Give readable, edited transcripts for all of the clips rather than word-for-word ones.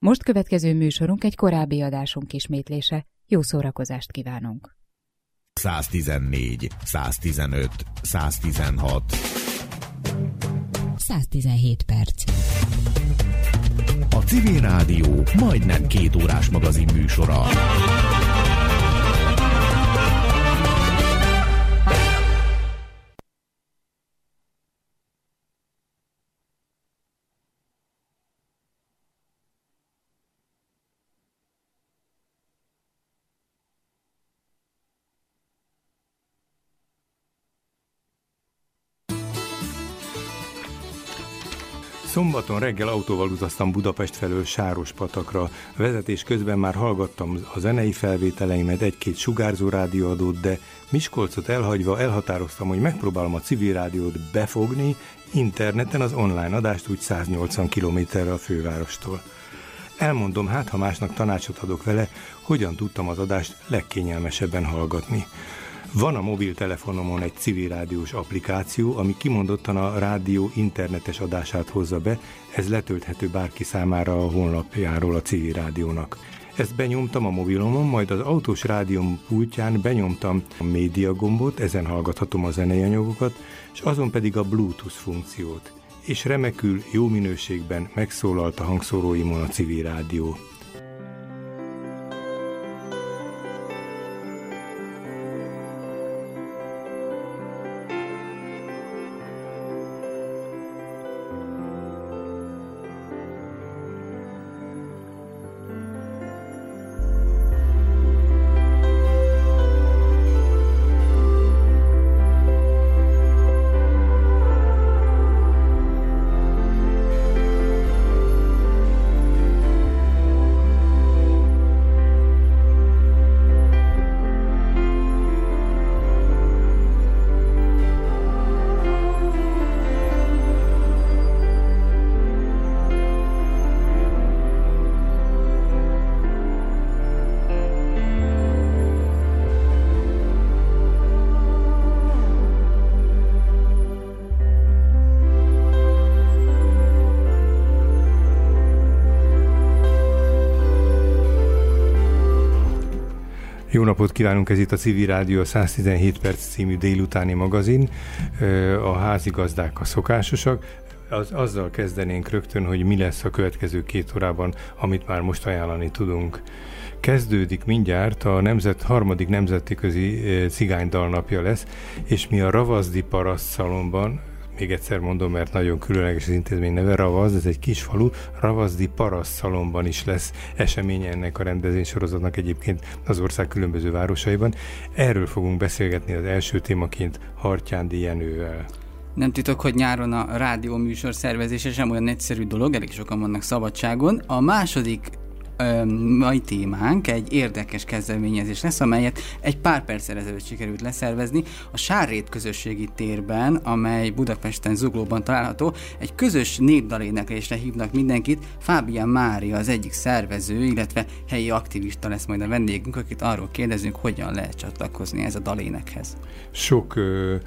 Most következő műsorunk egy korábbi adásunk ismétlése. Jó szórakozást kívánunk! 114, 115, 116 117 perc. A Civil Rádió majdnem 2 órás magazin műsora. Szombaton reggel autóval utaztam Budapest felől Sárospatakra. Vezetés közben már hallgattam a zenei felvételeimet, egy-két sugárzó rádióadót, de Miskolcot elhagyva elhatároztam, hogy megpróbálom a Civil Rádiót befogni interneten az online adást, úgy 180 kilométerre a fővárostól. Elmondom, hát ha másnak tanácsot adok vele, hogyan tudtam az adást legkényelmesebben hallgatni. Van a mobiltelefonomon egy civil rádiós applikáció, ami kimondottan a rádió internetes adását hozza be, ez letölthető bárki számára a honlapjáról a Civil Rádiónak. Ezt benyomtam a mobilomon, majd az autós rádióm pultján benyomtam a média gombot, ezen hallgathatom a zenei anyagokat, és azon pedig a Bluetooth funkciót. És remekül, jó minőségben megszólalt a hangszóróimon a Civil Rádió. Jó napot kívánunk, ez itt a Civil Rádió 117 perc című délutáni magazin. A házigazdák a szokásosak. Azzal kezdenénk rögtön, hogy mi lesz a következő 2 órában, amit már most ajánlani tudunk. Kezdődik mindjárt a harmadik nemzetközi cigánydalnapja lesz, és mi a Ravaszdi Parasztszalonban, még egyszer mondom, mert nagyon különleges az intézmény neve, Ravaszd, ez egy kis falu, Ravaszdi Parasztszalonban is lesz eseménye ennek a rendezvénysorozatnak egyébként az ország különböző városaiban. Erről fogunk beszélgetni az első témaként Hartyándi Jenővel. Nem titok, hogy nyáron a rádió műsor szervezése sem olyan egyszerű dolog, elég sokan vannak szabadságon. A második mai témánk egy érdekes kezdeményezés lesz, amelyet egy pár perccel ezelőtt sikerült leszervezni a Sárrét közösségi térben, amely Budapesten, Zuglóban található. Egy közös népdaléneklésre hívnak mindenkit. Fábián Mária az egyik szervező, illetve helyi aktivista lesz majd a vendégünk, akit arról kérdezünk, hogyan lehet csatlakozni ez a dalénekhez. Sok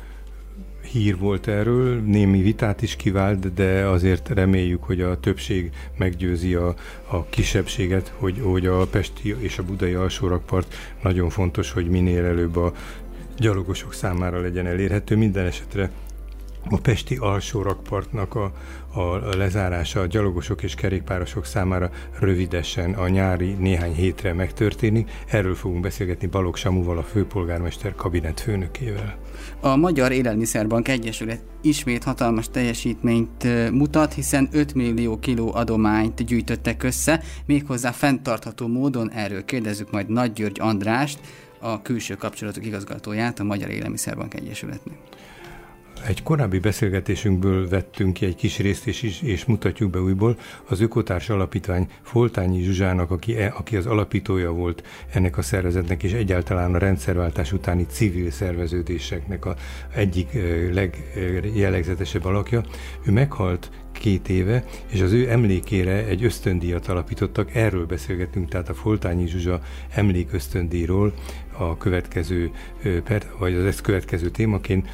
hír volt erről, némi vitát is kivált, de azért reméljük, hogy a többség meggyőzi a kisebbséget, hogy a pesti és a budai alsórakpart nagyon fontos, hogy minél előbb a gyalogosok számára legyen elérhető. Minden esetre a pesti alsórakpartnak a lezárása a gyalogosok és kerékpárosok számára rövidesen a nyári néhány hétre megtörténik. Erről fogunk beszélgetni Balogh Samuval, a főpolgármester kabinetfőnökével. A Magyar Élelmiszerbank Egyesület ismét hatalmas teljesítményt mutat, hiszen 5 millió kiló adományt gyűjtöttek össze, méghozzá fenntartható módon. Erről kérdezzük majd Nagy György Andrást, a külső kapcsolatok igazgatóját a Magyar Élelmiszerbank Egyesületnek. Egy korábbi beszélgetésünkből vettünk ki egy kis részt, és mutatjuk be újból. Az Ökotárs Alapítvány Foltányi Zsuzsának, aki az alapítója volt ennek a szervezetnek, és egyáltalán a rendszerváltás utáni civil szerveződéseknek egyik legjellegzetesebb alakja. Ő meghalt 2 éve, és az ő emlékére egy ösztöndíjat alapítottak, erről beszélgetünk, tehát a Foltányi Zsuzsa emlékösztöndíjról a következő, vagy az ezt következő témaként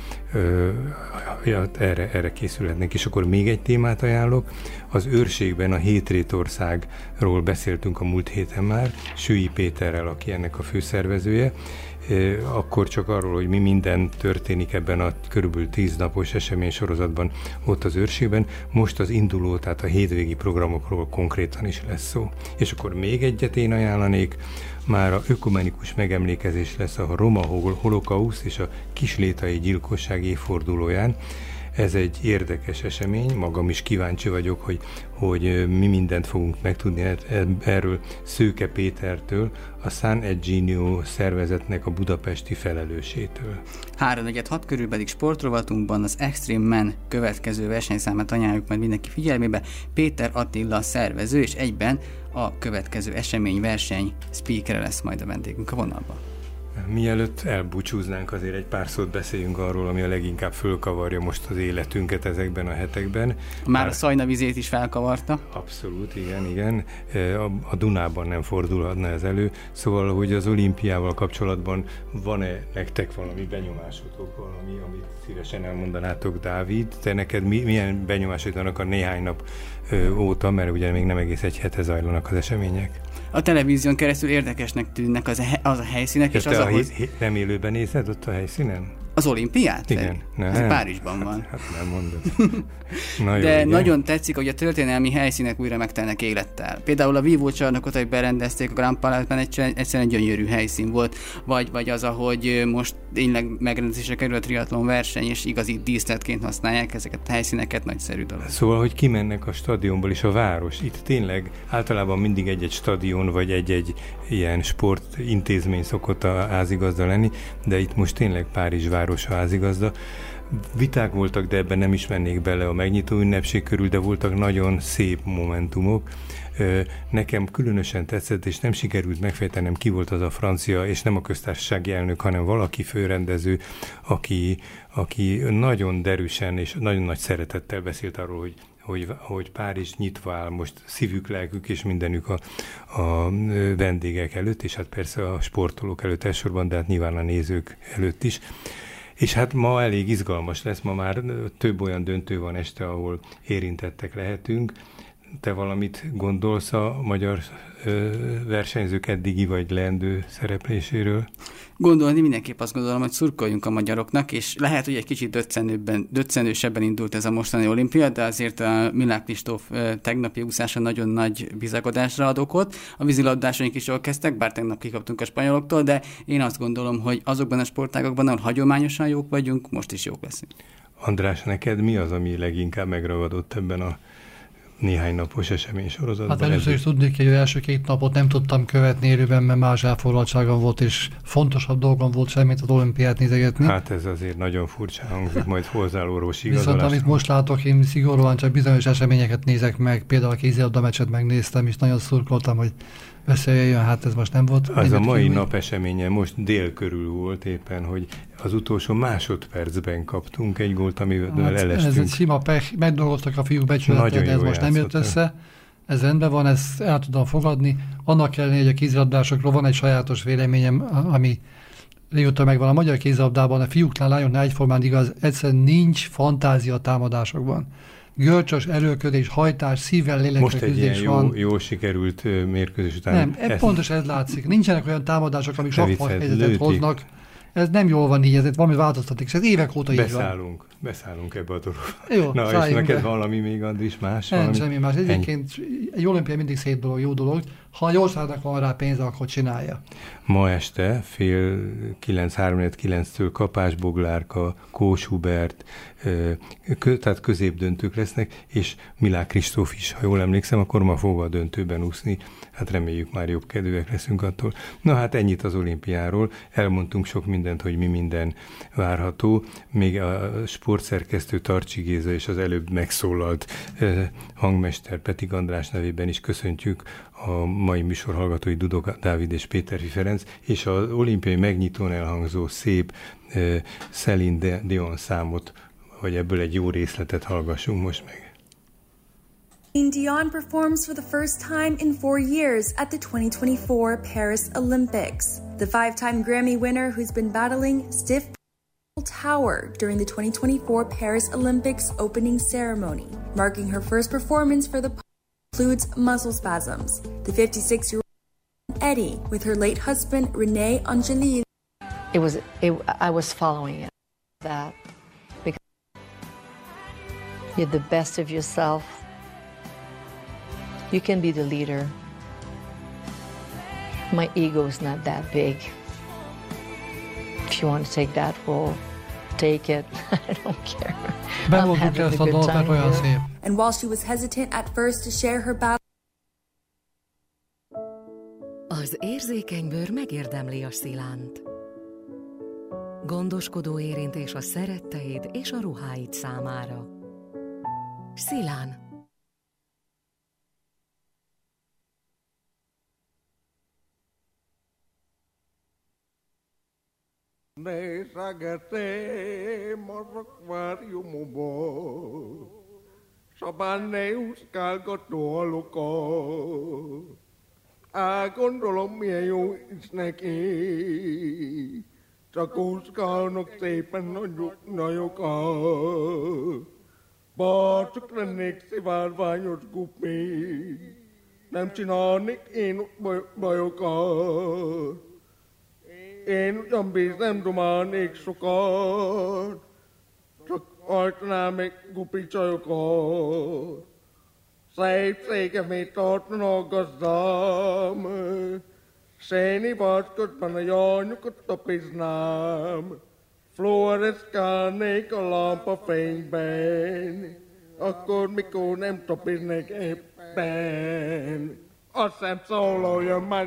erre készülhetnek. És akkor még egy témát ajánlok, az Őrségben a Hétrétországról beszéltünk a múlt héten már, Sői Péterrel, aki ennek a főszervezője, akkor csak arról, hogy mi minden történik ebben a körülbelül 10 napos eseménysorozatban ott az Őrségben. Most az induló, tehát a hétvégi programokról konkrétan is lesz szó. És akkor még egyet én ajánlanék, már a ökumenikus megemlékezés lesz a roma holokausz és a kislétai gyilkosság évfordulóján. Ez egy érdekes esemény, magam is kíváncsi vagyok, hogy mi mindent fogunk megtudni erről Szőke Pétertől, a San Eugenio szervezetnek a budapesti felelősétől. 3-4-6 körül pedig sportrovatunkban az Extreme Man következő versenyszámát ajánljuk majd mindenki figyelmébe. Péter Attila szervező, és egyben a következő esemény-verseny speakere lesz majd a vendégünk a vonalban. Mielőtt elbúcsúznánk, azért egy pár szót beszéljünk arról, ami a leginkább fölkavarja most az életünket ezekben a hetekben. Már a Szajna-vizét is felkavarta. Abszolút, igen. A Dunában nem fordulhatna ez elő. Szóval, hogy az olimpiával kapcsolatban van-e nektek valami benyomásotok, valami, amit szívesen elmondanátok, Dávid? Te neked milyen benyomásod vannak a néhány nap óta, mert ugye még nem egész egy hete zajlanak az események? A televízión keresztül érdekesnek tűnnek az a helyszínek, és az nem élőben nézed ott a helyszínen? Az olimpiát? Igen. Ez Párizsban van. Hát nem mondod. Na jó, de igen. Nagyon tetszik, hogy a történelmi helyszínek újra megtelnek élettel. Például a vívócsarnokot, hogy berendezték a Grand Palais-ben, egyszerűen gyönyörű helyszín volt. Vagy az, ahogy most tényleg megrendezésre kerül a triatlon verseny, és igazi díszletként használják ezeket a helyszíneket, nagyszerű dolog. Szóval, hogy kimennek a stadionból is a város. Itt tényleg általában mindig egy-egy stadion, vagy egy-egy ilyen sportintézmény szokott a házigazda lenni, de itt most tényleg Párizs város a házigazda. Viták voltak, de ebben nem is mennék bele a megnyitó ünnepség körül, de voltak nagyon szép momentumok. Nekem különösen tetszett, és nem sikerült megfejtenem, ki volt az a francia, és nem a köztársasági elnök, hanem valaki főrendező, aki nagyon derűsen és nagyon nagy szeretettel beszélt arról, hogy Párizs nyitva áll most szívük, lelkük és mindenük a vendégek előtt, és hát persze a sportolók előtt elsősorban, de hát nyilván a nézők előtt is. És hát ma elég izgalmas lesz, ma már több olyan döntő van este, ahol érintettek lehetünk. Te valamit gondolsz a magyar versenyzők eddigi vagy leendő szerepléséről? Gondolni mindenképp azt gondolom, hogy szurkoljunk a magyaroknak, és lehet, hogy egy kicsit döccenősebben indult ez a mostani olimpia, de azért a Milák Kristóf tegnapi úszása nagyon nagy bizakodásra ad okot. A vízilabdásaink is jól kezdtek, bár tegnap kikaptunk a spanyoloktól, de én azt gondolom, hogy azokban a sportágokban, ahol hagyományosan jók vagyunk, most is jók leszünk. András, neked mi az, ami leginkább megragadott ebben a néhány napos esemény sorozatban? Hát először is tudnék, hogy az első 2 napot nem tudtam követni élőben, mert más elfoglaltságom volt, és fontosabb dolgom volt sem, mint az olimpiát nézegetni. Hát ez azért nagyon furcsa hangzik, majd hozzá orvosi igazolás. Viszont amit most látok, én szigorúan csak bizonyos eseményeket nézek meg, például a kézilabda meccset megnéztem, és nagyon szurkoltam, hogy beszéljön, hát ez most nem volt. Az a mai nap eseménye most dél körül volt éppen, hogy az utolsó másodpercben kaptunk egy gólt, amivel elestünk. Ez egy sima pech, megdolgoztak a fiúk becsületet, de ez most nem jött össze. Ez rendben van, ezt el tudom fogadni. Annak ellenére, hogy a kézilabdásokról van egy sajátos véleményem, ami régóta megvan a magyar kézilabdában, a fiúknál, lányoknál egyformán igaz, egyszerűen nincs fantázia a támadásokban. Görcsös erőködés, hajtás, szívvel, lélekkel küzdés van. Most egy ilyen jó sikerült mérkőzés után. Nem, pontosan ez látszik. Nincsenek olyan támadások, amik sok helyzetet hoznak. Ez nem jól van így, ez valami változtatik, ez évek óta így van. Beszállunk ebbe a dologba. Jó, na, és neked valami még, Andris, más? Nem, semmi más. Egyébként egy olimpia mindig szép dolog, jó dolog. Ha egy országnak van rá pénze, akkor csinálja. Ma este fél 9-3-9-től Kapás Boglárka, Kós Hubert, tehát középdöntők lesznek, és Milák Kristóf is, ha jól emlékszem, akkor ma fog a döntőben úszni. Hát reméljük már jobb kedvűek leszünk attól. Na hát ennyit az olimpiáról. Elmondtunk sok mindent, hogy mi minden várható. Még a sportszerkesztő Tarcsi Géza és az előbb megszólalt hangmester Petig András nevében is köszöntjük a mai műsor hallgatói Dudok Dávid és Péterfi Ferenc, és az olimpiai megnyitón elhangzó szép Céline Dion számot, vagy ebből egy jó részletet hallgassunk most meg. Celine Dion performs for the first time in 4 years at the 2024 Paris Olympics. The 5-time Grammy winner, who's been battling stiff tower during the 2024 Paris Olympics opening ceremony, marking her first performance for the includes muscle spasms. The 56-year-old Eddie with her late husband René Angelil. I was following it, that because you're the best of yourself. You can be the leader. My ego is not that big. If you want to take that role, take it. I don't care. I'm having a good time here. And while she was hesitant at first to share her battle, az érzékeny bőr megérdemli a szilánt. Gondoskodó érintés a szeretteid és a ruháid számára. Szilán. Nesagate morokvariumubo Sabaneus calgotoluco Agondolomio sneki Takuska noktepan noyoka Bartuklenik sivarvanyos gupi Namchinonik inuk boyoka Én nem bízem dumánik sokat, csak ajtanám meg gupicsajokat. Szép székemét tartanak gazdám, széni bácskotban a jányukat tapiznám, fluoreszkálnék a lámpa fényben, akkor mikor nem tapiznék éppen, azt hiszem szólója meg.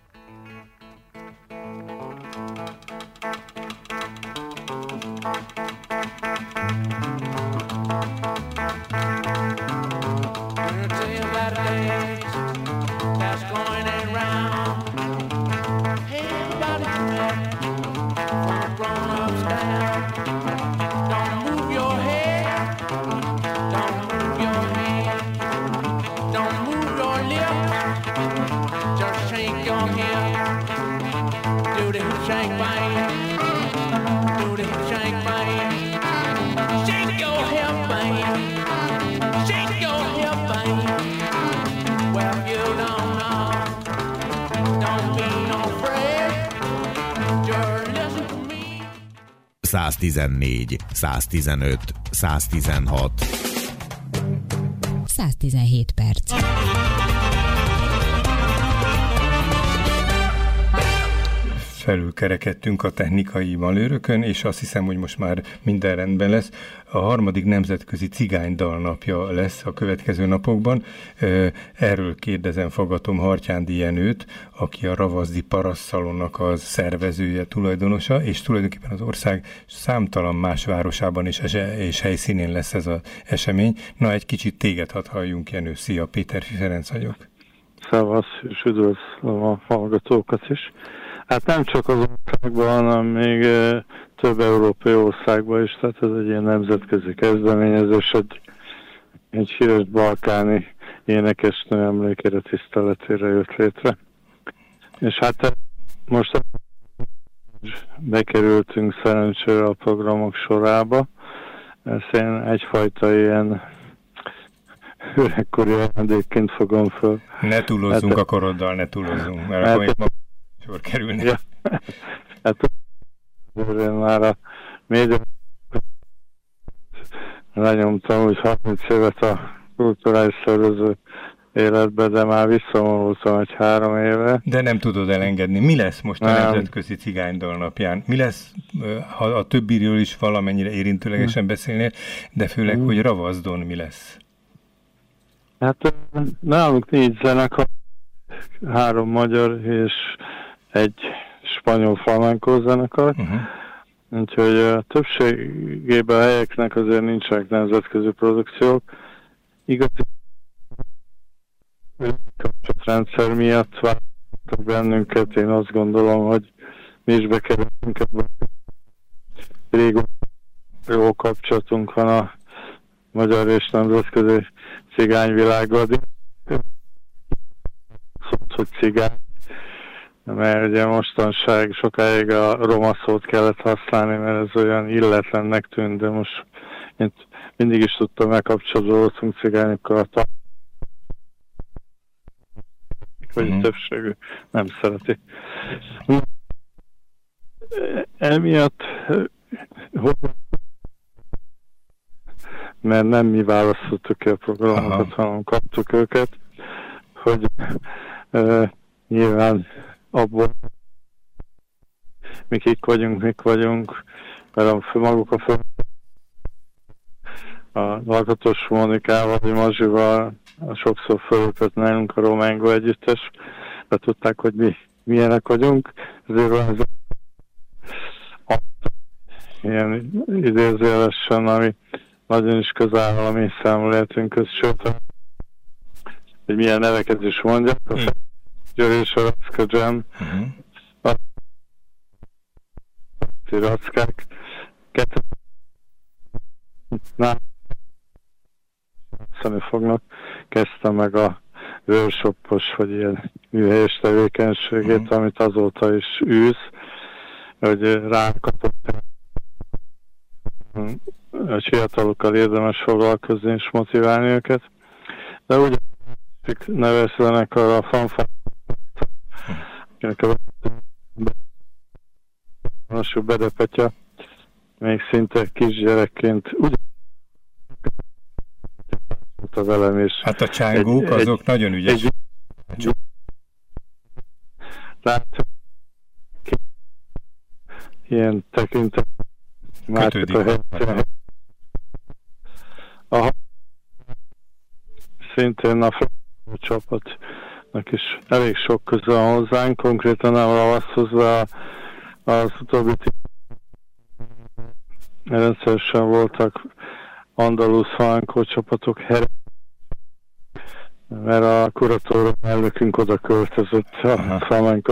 ...114, 115, 116. 117 perc. Felülkerekedtünk a technikai malőrökön, és azt hiszem, hogy most már minden rendben lesz. A 3. nemzetközi cigánydalnapja lesz a következő napokban. Erről kérdezem, fogatom Hartyándi Jenőt, aki a Ravaszdi Parasszalonnak az szervezője, tulajdonosa, és tulajdonképpen az ország számtalan más városában és helyszínén lesz ez az esemény. Na, egy kicsit téged hadd halljunk, Jenő. Szia, Péterfi Ferenc vagyok. Szevasz, és üdvözlöm a hallgatókat is. Hát nem csak az országban, hanem még több európai országban is, tehát ez egy ilyen nemzetközi kezdeményezés, egy híres balkáni énekesnő emlékére, tiszteletére jött létre. És hát most bekerültünk szerencsére a programok sorába, ezt én egyfajta ilyen öregkori ajándékként fogom föl. Ne túlozzunk hát, a koroddal, ne túlozzunk, mert akkor itt sor kerülni. Ja, hát én már a média lenyomtam úgy 30 évet a kulturális szervező életbe, de már visszavonultam egy 3 éve. De nem tudod elengedni. Mi lesz most a Nemzetközi Cigánydal napján? Mi lesz, ha a többiről is valamennyire érintőlegesen beszélnél, de főleg, hogy Ravazdon mi lesz? Hát nálunk 4 zenekar, 3 magyar és egy spanyol flamenco zenekar. Úgyhogy a többségében a helyeknek azért nincsenek nemzetközi produkciók. Igazi kapcsolatrendszer miatt vártak bennünket, én azt gondolom, hogy mi is bekerültünk ebben. Régóta jó kapcsolatunk van a magyar és nemzetközi cigányvilággal. Szólt, hogy cigány, mert ugye mostanság sokáig a roma szót kellett használni, mert ez olyan illetlennek tűnt, de most én mindig is tudtam, megkapcsolódtunk cigányokkal, vagy többségű nem szereti. Emiatt, mert nem mi választottuk ki a programokat, hanem kaptuk őket, hogy nyilván abból mi mik vagyunk, mert maguk a Lakatos Mónikával, vagy Mazsival sokszor fölöpött nálunk a Romángo együttes, mert tudták, hogy mi milyenek vagyunk, ezért van ez ilyen idézőjelesen, ami nagyon is közel áll a mi szemléletünkhöz, sőt, hogy milyen neveket is mondják, a Győri és a Racka Jam, a Rackák, fognak, kezdtem meg a workshopos, vagy ilyen műhelyes tevékenységét, amit azóta is űz, hogy rám kapott, hogy fiatalokkal érdemes foglalkozni és motiválni őket. De úgy nevezlenek arra a fanfár, akinek a Bedepetya még szinte kisgyerekként velem is. Hát a csángók azok nagyon ügyes. Látom, ilyen tekintet kötődik. Szintén a csapatnak is elég sok közel hozzánk, konkrétan nem ravasztozva az utóbbi rendszeresen voltak andalusz flamenco csapatok mert a kuratórium elnökünk oda költözött a flamenco.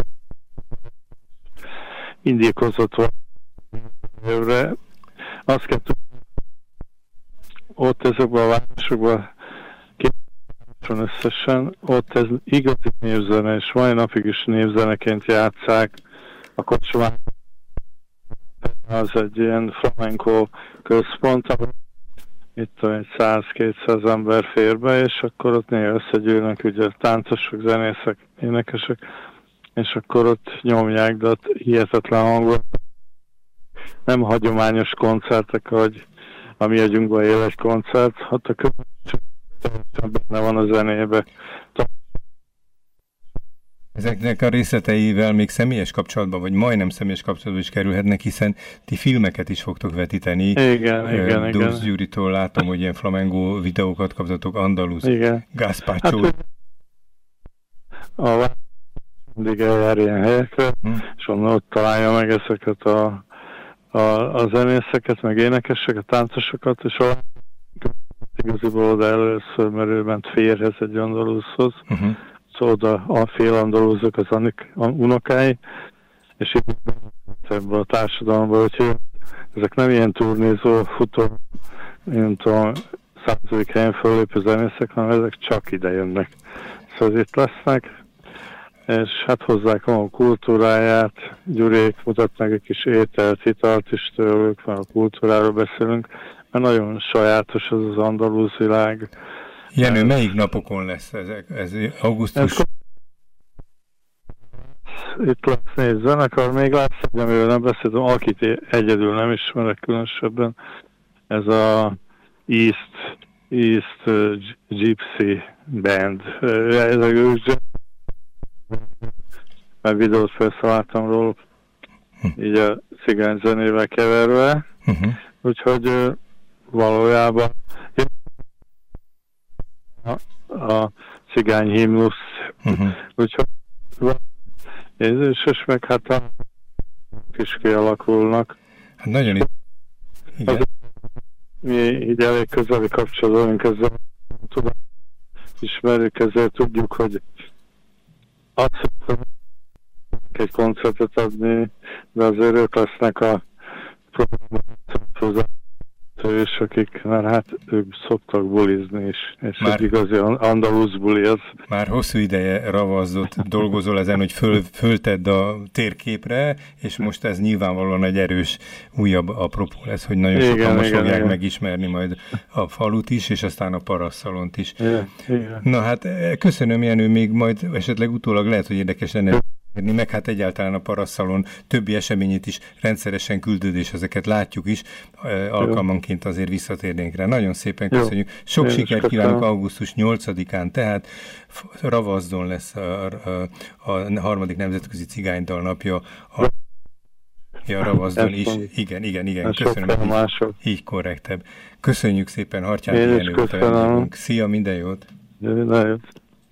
Indíkozott évre. Azt kell tudni, ott ezekben a városokban összesen, ott ez igazi névzene, és mai napig is névzeneként játsszák. A kocsmán az egy ilyen flamenco központ, itt egy 100-200 ember fér be, és akkor ott néha összegyűlnek ugye táncosok, zenészek, énekesek, és akkor ott nyomják, de ott hihetetlen hangot. Nem hagyományos koncertek, ahogy a mi agyunkban él egy koncert, hát a következő benne van a zenébe. Ezeknek a részleteivel még személyes kapcsolatban, vagy majdnem személyes kapcsolatban is kerülhetnek, hiszen ti filmeket is fogtok vetíteni. Igen. Dózs Gyuritól látom, hogy ilyen flamengo videókat kaptatok, andalusz, gazpacho. Hát, mindig eljár ilyen helyekre, és onnan ott találja meg ezeket a zenészeket, meg énekeseket, táncosokat, és igaziból oda először, mert ő ment férhez egy andaluszhoz, szóval oda a fél andalúzok az unokái, és így ebben a társadalomban, hogy ezek nem ilyen turnézó, futó, nem tudom, 100. helyen föllépő zenészek, hanem ezek csak ide jönnek. Szóval itt lesznek, és hát hozzák a kultúráját, Gyurék mutatnak egy kis ételt, italt is tőlük, mert a kultúráról beszélünk, mert nagyon sajátos az andalúz világ. Jenő, melyik napokon lesz ez augusztus? Itt lesz 4 zenekar, még lesz egy, amivel nem beszéltem, akit egyedül nem ismerek különösebben. Ez a East Gypsy Band. Ezek ők mert videót felszálltam róla, így a cigány zenével keverve, úgyhogy valójában a cigány himnusz, úgyhogy és meg hát a is kialakulnak. Hát nagyon igen. Mi így elég közeli kapcsolódunk ezzel, ismerjük, ezért tudjuk, hogy azt egy koncertet adni, de azért ők lesznek a programot kettő is, akik már hát ők szoktak bulizni is, és már, egy igazi andalusz buli az. Már hosszú ideje ravazdott, dolgozol ezen, hogy föltedd a térképre, és most ez nyilvánvalóan egy erős újabb apropó lesz, hogy nagyon sokan most fogják megismerni majd a falut is, és aztán a parasszalont is. Igen. Na hát köszönöm, Jenő, még majd esetleg utólag lehet, hogy érdekes lenne meg hát egyáltalán a parasszalon többi eseményét is rendszeresen küldöd, és ezeket látjuk is, alkalmanként azért visszatérnénk rá. Nagyon szépen köszönjük. Sok sikert kívánok augusztus 8-án, tehát Ravazdon lesz a 3. Nemzetközi Cigánydal napja. Ravazdon is. Igen. Köszönöm. Így korrektebb. Köszönjük szépen, Hartyányi Jenő. Szia, minden jót! Minden jót!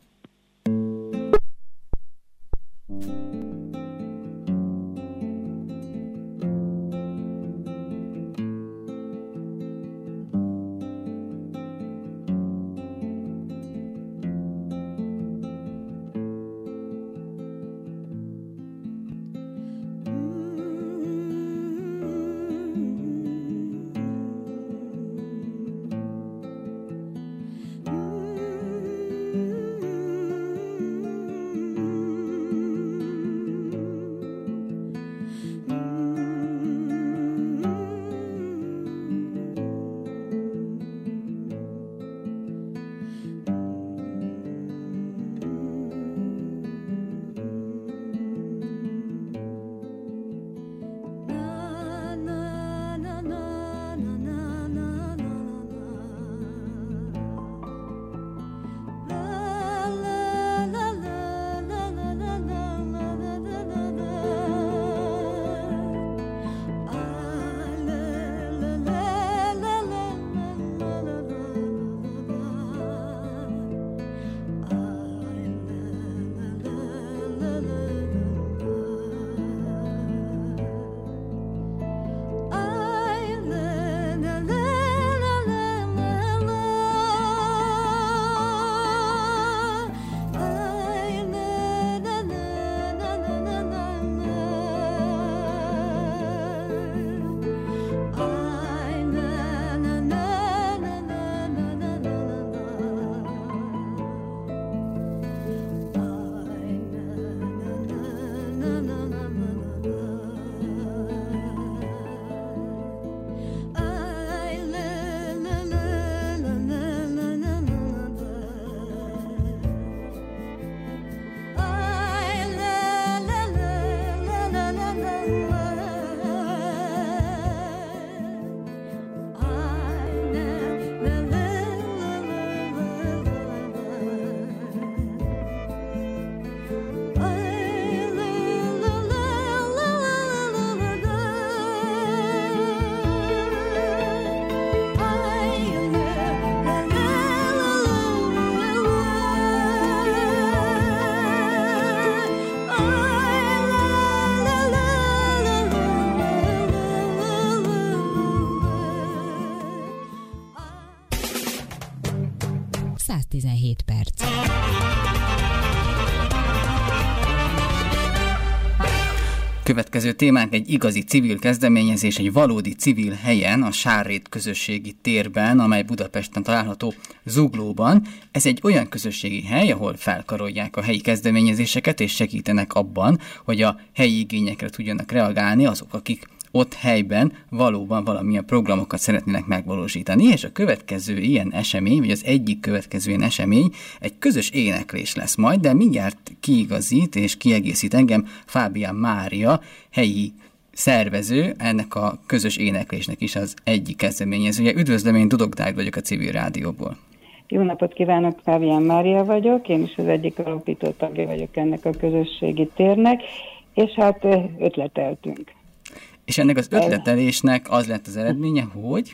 Következő témánk egy igazi civil kezdeményezés, egy valódi civil helyen, a Sárrét közösségi térben, amely Budapesten található Zuglóban. Ez egy olyan közösségi hely, ahol felkarolják a helyi kezdeményezéseket, és segítenek abban, hogy a helyi igényekre tudjanak reagálni azok, akik ott helyben valóban valamilyen programokat szeretnének megvalósítani, és a következő ilyen esemény, vagy az egyik következő ilyen esemény egy közös éneklés lesz majd, de mindjárt kiigazít és kiegészít engem Fábián Mária, helyi szervező, ennek a közös éneklésnek is az egyik kezdeményezője. Üdvözlöm, én Dudok Dávid vagyok a Civil Rádióból. Jó napot kívánok, Fábián Mária vagyok, én is az egyik alapító tagja vagyok ennek a közösségi térnek, és hát ötleteltünk. És ennek az ötletelésnek az lett az eredménye, hogy?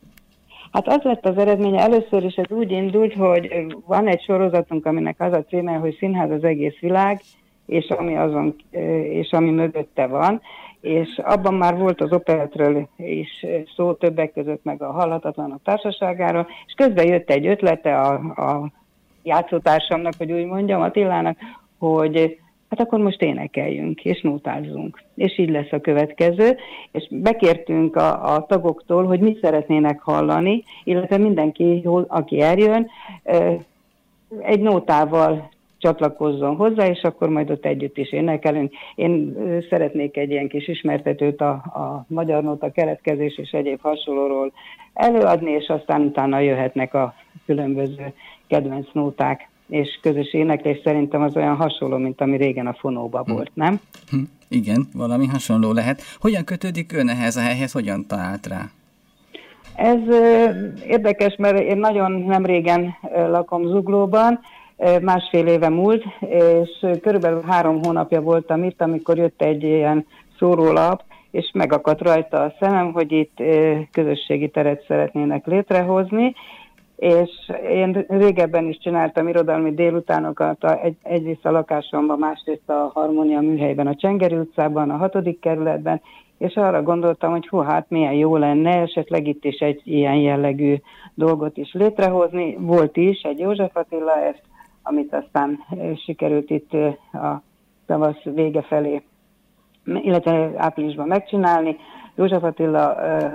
Hát az lett az eredménye, először is ez úgy indult, hogy van egy sorozatunk, aminek az a címe, hogy Színház az egész világ, és ami mögötte van, és abban már volt az operetről is szó, többek között meg a Halhatatlanok Társaságáról, és közben jött egy ötlete a játszótársamnak, hogy úgy mondjam, Attilának, hogy hát akkor most énekeljünk, és nótázzunk. És így lesz a következő. És bekértünk a tagoktól, hogy mit szeretnének hallani, illetve mindenki, aki eljön, egy nótával csatlakozzon hozzá, és akkor majd ott együtt is énekelünk. Én szeretnék egy ilyen kis ismertetőt a magyar nóta keletkezés és egyéb hasonlóról előadni, és aztán utána jöhetnek a különböző kedvenc nóták, és közös éneklés szerintem az olyan hasonló, mint ami régen a fonóban volt, nem? Igen, valami hasonló lehet. Hogyan kötődik ön ehhez a helyhez, hogyan talált rá? Ez érdekes, mert én nagyon nem régen lakom Zuglóban, 1,5 éve múlt, és körülbelül 3 hónapja voltam itt, amikor jött egy ilyen szórólap, és megakadt rajta a szemem, hogy itt közösségi teret szeretnének létrehozni, és én régebben is csináltam irodalmi délutánokat, egyrészt a lakásomban, másrészt a Harmónia műhelyben, a Csengeri utcában, a 6. kerületben, és arra gondoltam, hogy hát milyen jó lenne esetleg itt is egy ilyen jellegű dolgot is létrehozni. Volt is egy József Attila est, amit aztán sikerült itt a tavasz vége felé, illetve áprilisban megcsinálni. József Attila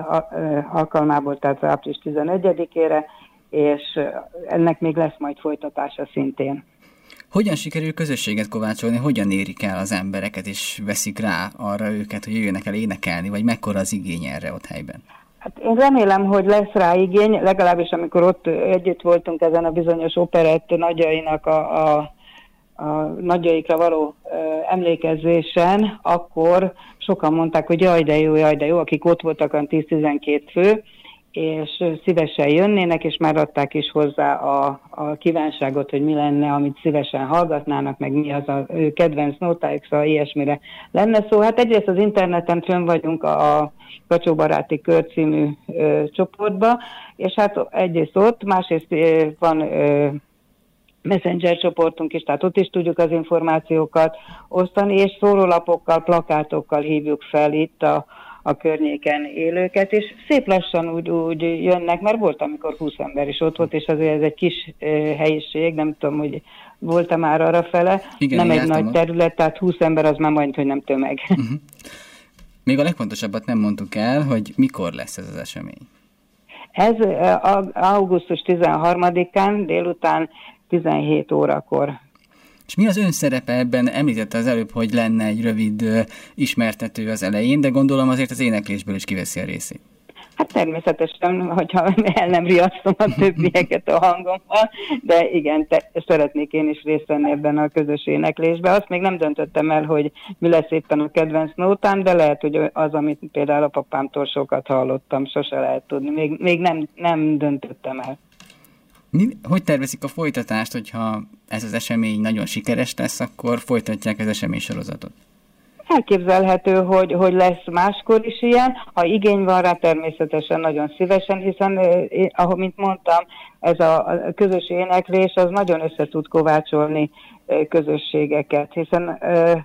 alkalmából, tehát április 11-ére, és ennek még lesz majd folytatása szintén. Hogyan sikerül közösséget kovácsolni, hogyan érik el az embereket, és veszik rá arra őket, hogy jöjjenek el énekelni, vagy mekkora az igény erre ott helyben? Hát én remélem, hogy lesz rá igény, legalábbis amikor ott együtt voltunk ezen a bizonyos operett nagyjainak a nagyjaikra való emlékezésen, akkor sokan mondták, hogy jaj de jó, akik ott voltak, olyan 10-12 fő, és szívesen jönnének, és már adták is hozzá a kívánságot, hogy mi lenne, amit szívesen hallgatnának, meg mi az a kedvenc nótájuk, szóval ilyesmire lenne szó. Hát egyrészt az interneten fönn vagyunk a Kacsó Baráti Kör című csoportba, és hát egyrészt ott, másrészt van Messenger csoportunk is, tehát ott is tudjuk az információkat osztani, és szórólapokkal, plakátokkal hívjuk fel itt a környéken élőket, és szép lassan úgy jönnek, mert volt, amikor 20 ember is ott volt, és azért ez egy kis helyiség, nem tudom, hogy volt-e már arrafele, nem egy nagy terület, tehát 20 ember az már majd, hogy nem tömeg. Még a legfontosabbat nem mondtuk el, hogy mikor lesz ez az esemény. Ez augusztus 13-án délután 17 órakor. És mi az ön szerepe ebben? Említette az előbb, hogy lenne egy rövid ismertető az elején, de gondolom azért az éneklésből is kiveszi a részét. Hát természetesen, hogyha el nem riasztom a többieket a hangommal, de igen, szeretnék én is részt venni ebben a közös éneklésben. Azt még nem döntöttem el, hogy mi lesz éppen a kedvenc nótám, de lehet, hogy az, amit például a papámtól sokat hallottam, sose lehet tudni. Még nem döntöttem el. Hogy tervezik a folytatást, hogyha ez az esemény nagyon sikeres lesz, akkor folytatják az eseménysorozatot? Elképzelhető, hogy lesz máskor is ilyen. Ha igény van rá, természetesen nagyon szívesen, hiszen, ahogy mint mondtam, ez a közös éneklés az nagyon össze tud kovácsolni közösségeket, hiszen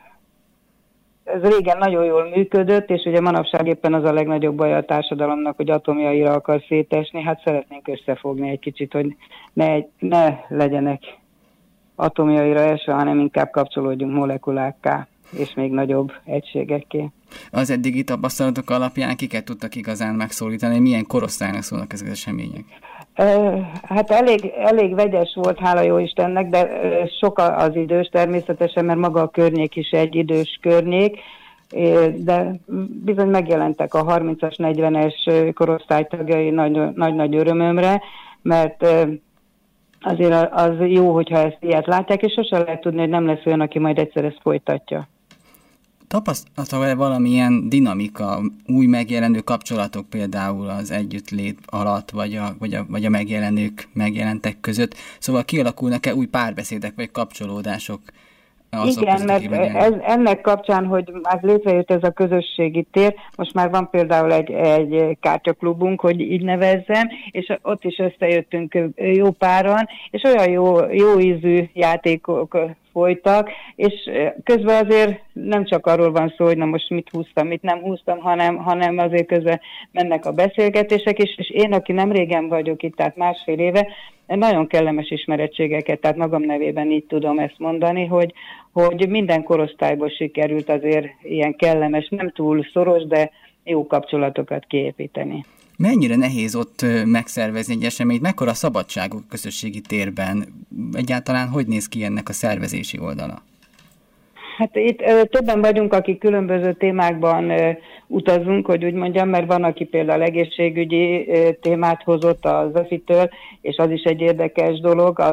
ez régen nagyon jól működött, és ugye manapság éppen az a legnagyobb baj a társadalomnak, hogy atomjaira akar szétesni. Hát szeretnénk összefogni egy kicsit, hogy ne legyenek atomjaira esve, hanem inkább kapcsolódjunk molekulákká, és még nagyobb egységekké. Az eddigi tapasztalatok alapján kiket tudtak igazán megszólítani? Milyen korosztálynak szólnak ezek az események? Hát elég vegyes volt, hála jó Istennek, de sok az idős természetesen, mert maga a környék is egy idős környék, de bizony megjelentek a 30-as, 40-es korosztálytagjai nagy-nagy örömömre, mert azért az jó, hogyha ezt ilyet látják, és sosem lehet tudni, hogy nem lesz olyan, aki majd egyszer ezt folytatja. Tapasztalta-e valamilyen dinamika, új megjelenő kapcsolatok például az együttlét alatt, vagy a megjelentek között? Szóval kialakulnak-e új párbeszédek, vagy kapcsolódások? Igen, mert ennek kapcsán, hogy már létrejött ez a közösségi tér, most már van például egy kártyaklubunk, hogy így nevezzem, és ott is összejöttünk jó páran, és olyan jó ízű játékok folytak, és közben azért nem csak arról van szó, hogy na most mit húztam, mit nem húztam, hanem azért közben mennek a beszélgetések, és én, aki nem régen vagyok itt, tehát másfél éve, nagyon kellemes ismerettségeket, tehát magam nevében így tudom ezt mondani, hogy minden korosztályból sikerült azért ilyen kellemes, nem túl szoros, de jó kapcsolatokat kiépíteni. Mennyire nehéz ott megszervezni egy eseményt? Mekkora szabadságok a közösségi térben? Egyáltalán hogy néz ki ennek a szervezési oldala? Hát itt többen vagyunk, akik különböző témákban utazunk, hogy úgy mondjam, mert van, aki például egészségügyi témát hozott az EFI-től, és az is egy érdekes dolog,